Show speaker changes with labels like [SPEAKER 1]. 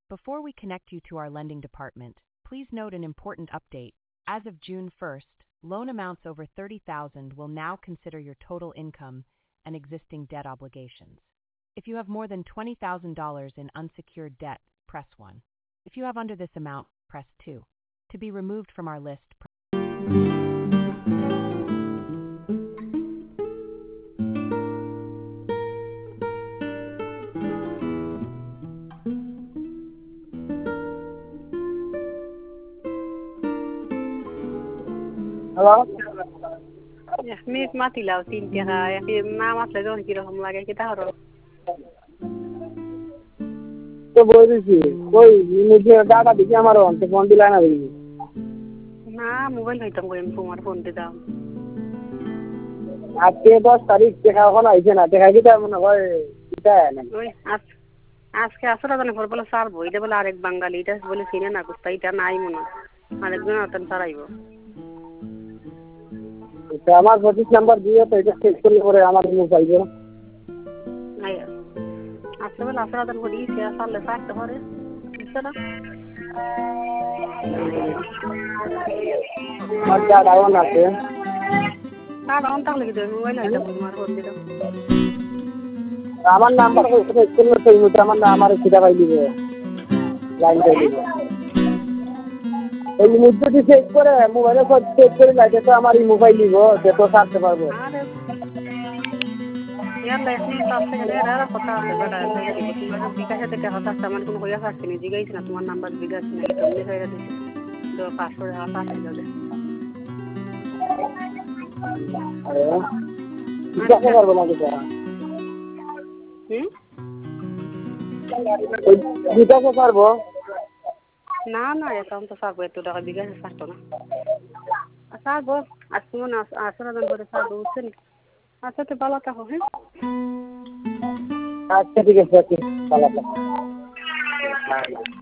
[SPEAKER 1] Before we connect you to our lending department, please note an important update. As of June 1st, loan amounts over $30,000 will now consider your total income and existing debt obligations. If you have more than $20,000 in unsecured debt, press 1. If you have under this amount, press 2. To be removed from our list,
[SPEAKER 2] Hello?
[SPEAKER 3] Meet Matila, Tintia, Mama Ledon, like a guitar.
[SPEAKER 2] तो बोल रही थी कोई मुझे data दीजिए हमारा हमसे phone दिलाना भी
[SPEAKER 3] ना मोबाइल है तुमको इन फोन फोन दे दाओ
[SPEAKER 2] आपके 10 तारीख देखा होगा ना इसे ना देखा कि तो मैंने क्या है ना
[SPEAKER 3] ओए आज के आसरा तो नहीं बोले साल बोई दे बोले आरेक बंगाली इधर बोले सीने ना कुछ ताई टर्न आई मुना आरेक गुना तन सारा ही वो
[SPEAKER 2] तो हमारे 25 नंबर दिए तो इधर से स्कूल पर हमारे मोबाइल पे
[SPEAKER 3] नहीं आज तो बोले आसरा तो बोली से साल ले साथ तो हो रहे इतना
[SPEAKER 2] मजा डाउन आते
[SPEAKER 3] ना डाउन तक लगी दे मोबाइल है तो हमारे फोन दे दो
[SPEAKER 2] আমার নাম্বার হচ্ছে স্কুল में সেই মুদ্রা আমার আমার সিধা পাই দিবে লাইন পাই দিবে এই মুদ্রাটি চেক করে মোবাইলে সব চেক করে লাগে তো আমার এই মোবাইল নিব যে তো সারতে পারবো
[SPEAKER 3] यार लाइसेंस आपसे है यार पता है बड़ा है तुम्हारा बिकास है क्या होता सामान को होया साथ नहीं जी गई ना तुम्हारा नंबर बिकास नहीं तुमने है जो पासवर्ड आता है जो
[SPEAKER 2] अरे क्या कर बोला क्या বিকাশ পারবো
[SPEAKER 3] না না অ্যাকাউন্ট তো পারবো এত টাকা বিকাশ পারতো না পারবো আজকে না আসলে দিন করে পারবো বুঝছেন আচ্ছা তো ভালো থাকো হ্যাঁ
[SPEAKER 2] আচ্ছা ঠিক আছে ভালো থাকো